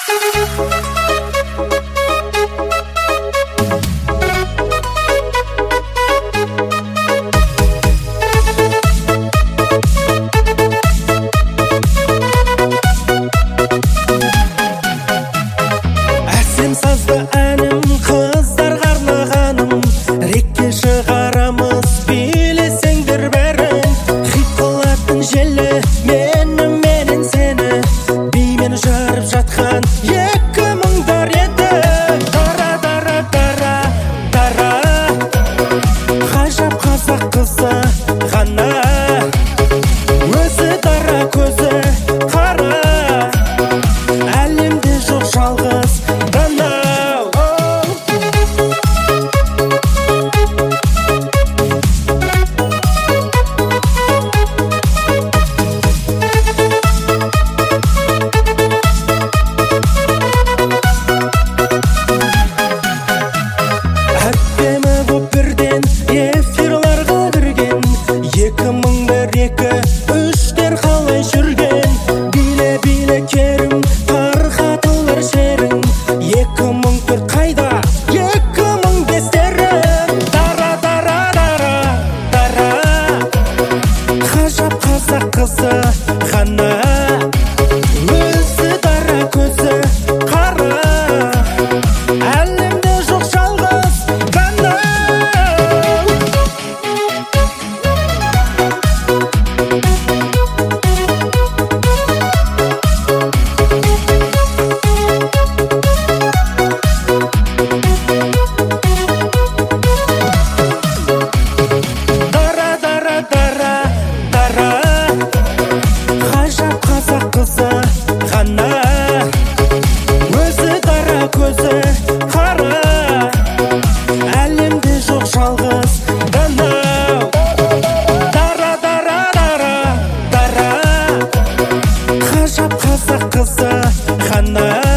Сазды әнім қыздарға арнағаным, рекке шығарамыз билесеңдер бәрін. Хит қылатын желі менен сені, бимен жарып жатқан 2000-дар еді. Дара, дара, дара, дара, ғажап қазақ қызы ғана, өзі дара көзі қара, әлемде жоқ жалғыз дана. Әдемі боп бірден эфирларға кірген, 2001-2003-тер қалай жүрген. Биле керім тарқатылар шерің, 2004 қайда 2005-терің. Дара, дара, дара, дара, ғажап қазақ қызы ғана, өзі дара көзі қара, әлемде жоқ жалғыз дана. Дара, дара, дара, дара, ғажап қазақ қызы ғана, өзі дара көзі қара, әлемде жоқ жалғыз дана. Дара, дара, дара, дара, ғажап қазақ қызы ғана.